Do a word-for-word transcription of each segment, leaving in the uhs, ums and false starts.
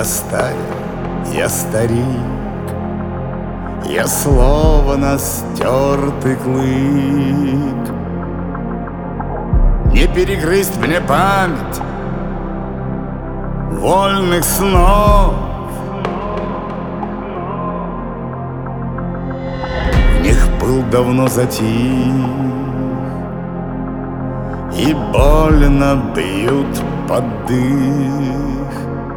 стая, я старик, я словно стертый клык. Не перегрызть мне память вольных снов, в них пыл давно затих, и больно бьют под дых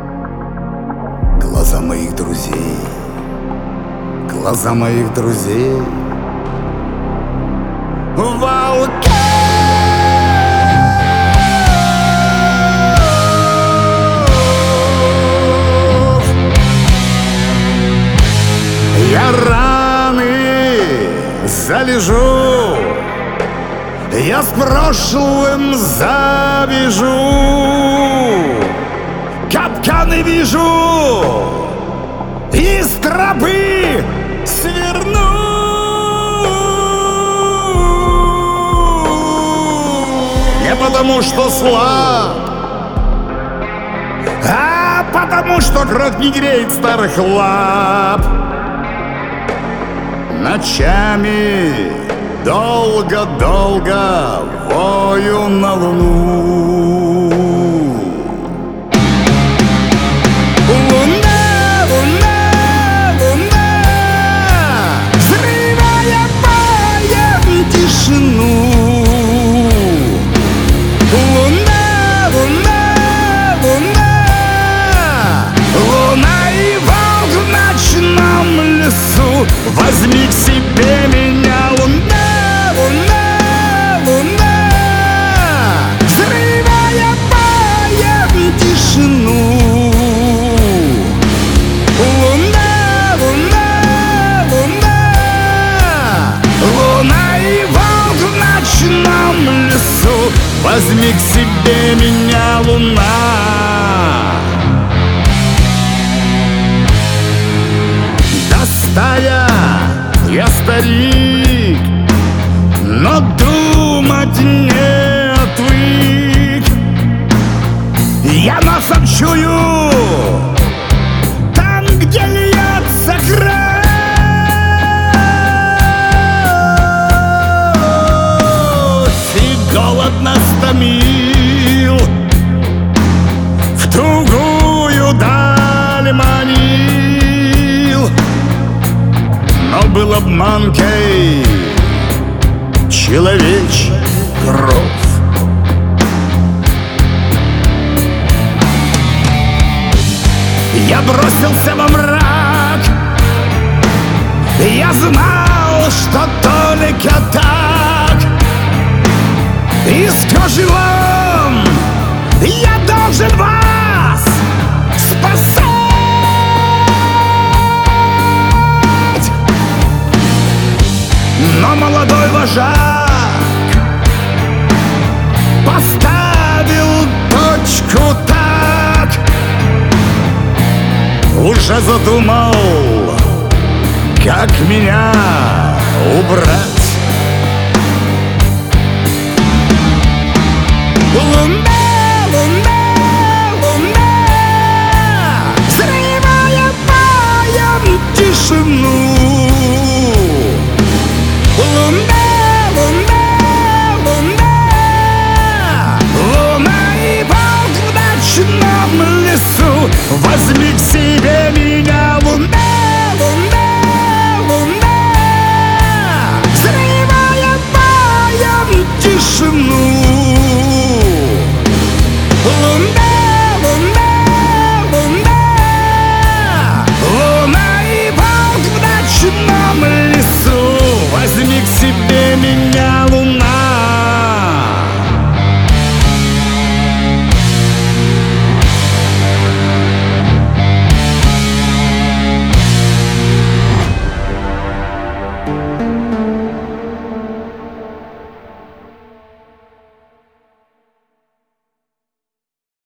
глаза моих друзей, глаза моих друзей. Волки! Я раны залежу, я с прошлым завяжу, капканы вижу, из тропы сверну. Не потому что слаб, а потому что кровь не греет старых лап. Ночами долго-долго вою на луну. Луна, луна, луна, взрывая боем тишину. Луна, луна, луна, луна и волк в ночном лесу. Возьми к себе меня, луна, луна, луна, взрывая боем тишину. Луна, луна, луна, луна и волк в ночном лесу. Возьми к себе меня, луна. Стая, я старик, но думать не отвык. Я носом чую там, где льется кровь, и голод нас томил, в другую даль манил. Но был обманкой человечья кровь. Я бросился во мрак, я знал, что только так. Из кожи вон я должен вас спасать. Но молодой вожак поставил точку так, уже задумал, как меня убрать. Луна, луна, луна, взрывая боем тишину.